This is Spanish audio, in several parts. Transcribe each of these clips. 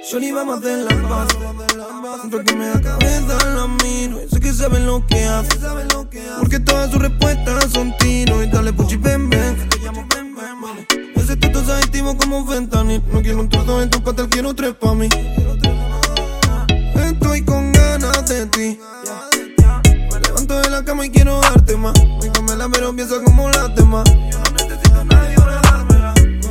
Shorty, vamos a hacer la paz. Siempre que me da cabeza la miro y sé que saben lo que hace, porque todas sus respuestas son tiros. Y dale puchi, ven, ven. Ese tuto es adictivo como fentanil. No quiero un trozo de tu pastel, quiero tres pa' mí. Estoy con ganas de ti. Me levanto de la cama y quiero darte más. Mi camela pero piensa como las demás. Yo no necesito a nadie para dármela.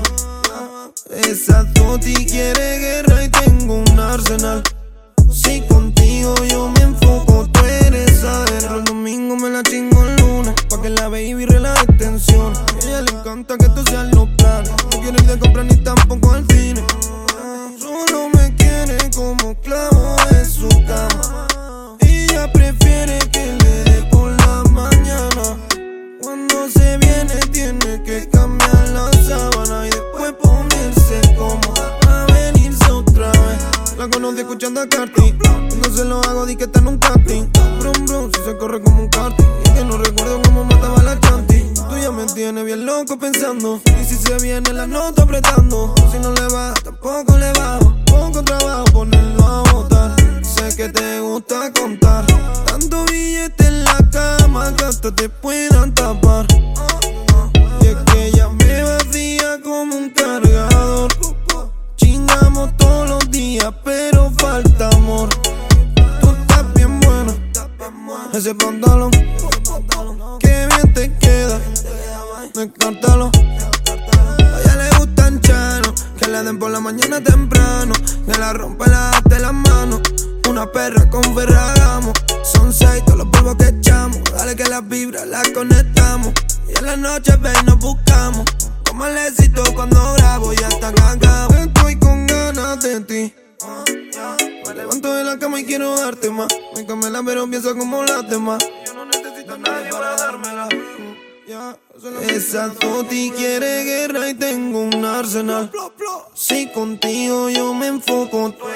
Esa Toti quiere guerra y tengo un arsenal. Si contigo yo me enfoco, tú eres adentro. El domingo me la chingo el lunes, pa' que la baby relaje tensión. A ella le encanta que esto sean los planes. No quiere ir de compra ni tampoco al cine. Solo me quiere como clavo de su cama. Ella prefiere que le dé por la mañana. Cuando se viene tiene que cambiar la sábana y después ponerse cómoda a venirse otra vez. La conocí escuchando a Carti. Cuando se lo hago di que está en un casting. Brum brum, si se corre como un karting. Y que no recuerdo cómo mataba la chanti. Tú ya me tienes bien loco pensando. Y si se viene la nota apretando. Si no le va, tampoco le bajo. Poco trabajo ponerlo a botar. Sé que te gusta contar. Tanto billete en la cama que hasta te puedan tapar. Y es que ella me vacía como un cargador. Chingamos todos los días, pero falta amor. Tú estás bien buena. Ese pantalón, que bien te queda. Descártalo. A ella le gustan chanos, que le den por la mañana temprano, que la rompa la de las manos. Una perra con Ferragamo. Son 6 todos los polvos que echamos. Dale que las vibras las conectamos. Y en la noche ven nos buscamos. Como el éxito cuando grabo ya está cagado. Estoy con ganas de ti. Me levanto de la cama y quiero darte más. Mi camela pero piensa como las demás. Yo no necesito a nadie para dármela. Esa Toti quiere guerra y tengo un arsenal. Si contigo yo me enfoco, tú